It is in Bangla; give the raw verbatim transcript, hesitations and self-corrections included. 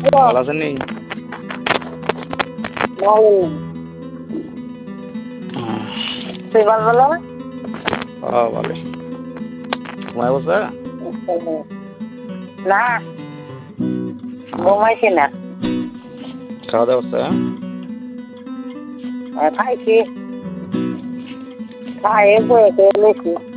ভালো আছেন নি? তুই ভালো ভালো হ্যাঁ ভালো। ঘুমায় বসে? না ঘুমাইছি না, খাওয়া দাওয়া করছে? খাইছি খাইয়ে বসে লইছি।